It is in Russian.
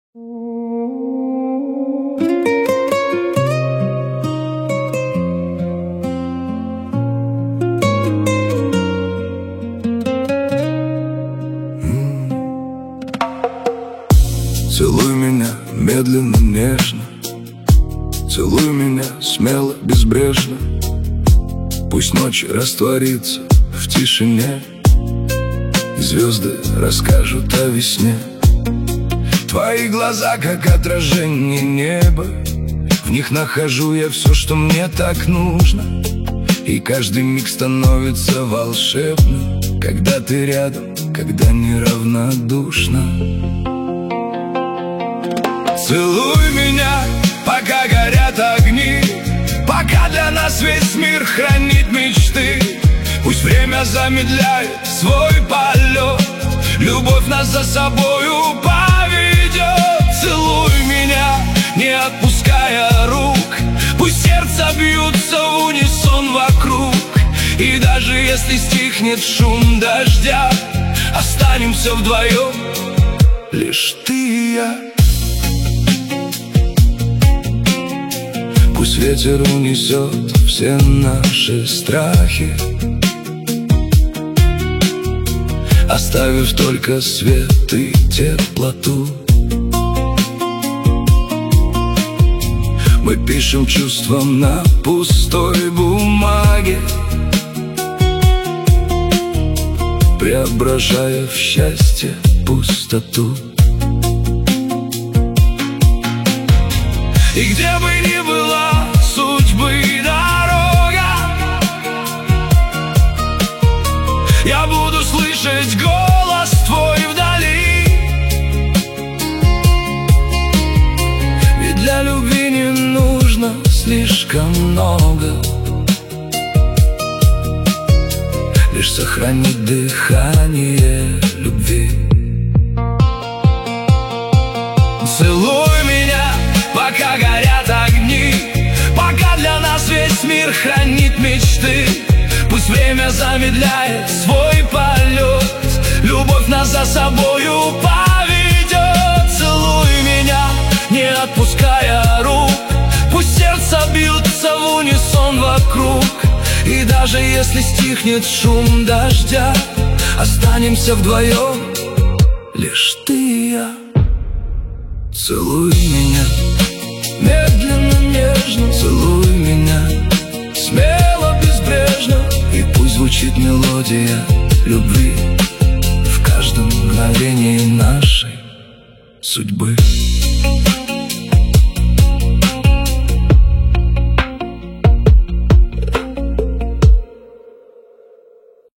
Целуй меня медленно, нежно, целуй меня смело, безбрежно. Пусть ночь растворится в тишине, и звезды расскажут о весне. Твои глаза, как отражение неба, в них нахожу я все, что мне так нужно. И каждый миг становится волшебным, когда ты рядом, когда неравнодушна. Целуй меня, пока горят огни, пока для нас весь мир хранит мечты. Пусть время замедляет свой полет, любовь нас за собою поведет. Целуй меня, не отпуская рук, пусть сердца бьются в унисон вокруг. И даже если стихнет шум дождя, останемся вдвоем, лишь ты и я. Пусть ветер унесет все наши страхи, оставив только свет и теплоту. Мы пишем чувством на пустой бумаге, преображая в счастье пустоту. И где бы ни была судьбы дорога, я буду слышать голос твой вдали. Ведь для любви не нужно слишком много, лишь сохранить дыхание любви. Целуй меня, пока горят огни, пока для нас весь мир хранит мечты. Пусть время замедляет свой полет, любовь нас за собою поведет. Целуй меня, не отпуская рук, пусть сердца бьются в унисон вокруг. И даже если стихнет шум дождя, останемся вдвоем, лишь ты и я. Целуй меня медленно, нежно, целуй меня смело, безбрежно. И пусть звучит мелодия любви в каждом мгновении нашей судьбы.